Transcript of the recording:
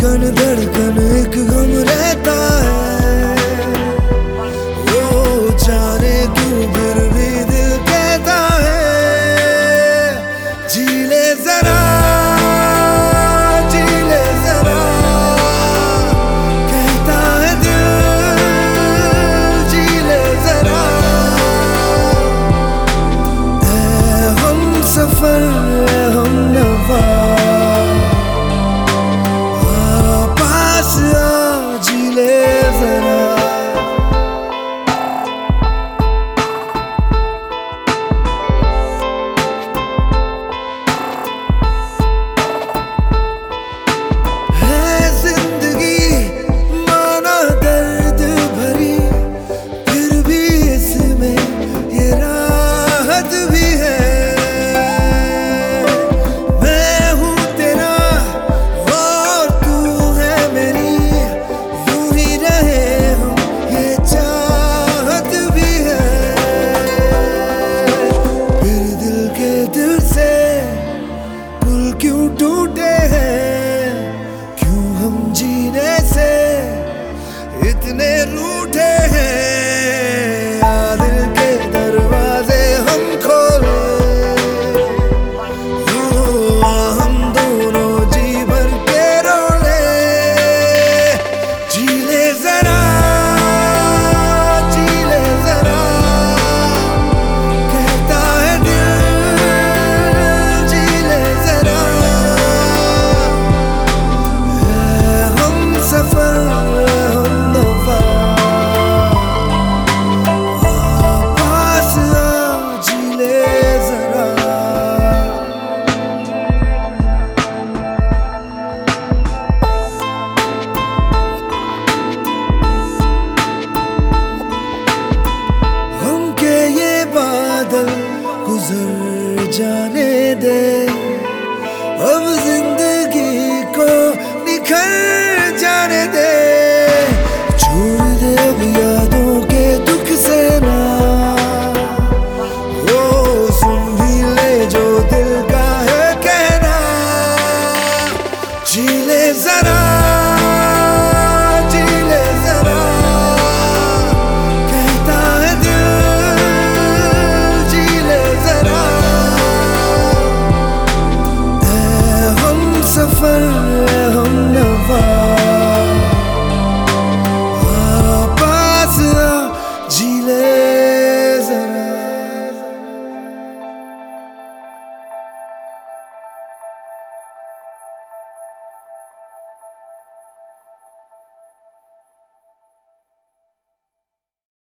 धड़कन एक गम रहता है, वो जाने क्यों फिर भी दिल कहता है जी ले जरा, जी ले जरा, कहता है दिल जी ले जरा। ऐ हम सफर हम नवा जी ले जरा। है जिंदगी माना दर्द भरी, फिर भी इसमें ये राहत भी है। मैं हूँ तेरा और तू है मेरी, दिल से पुल क्यों टूटे हैं, क्यों हम जीने से इतने रूठे हैं। दिल के दरवाजे हम खोले, हम दोनों जी भर के रोले। जी ले जरा, जी ले जरा, कहता है गुजर जाने दे, अब जिंदगी को निखर जाने दे। छोड़ दे अब यादों के दुख से ना, वो सुन भी ले जो दिल का है कहना। जी ले जरा।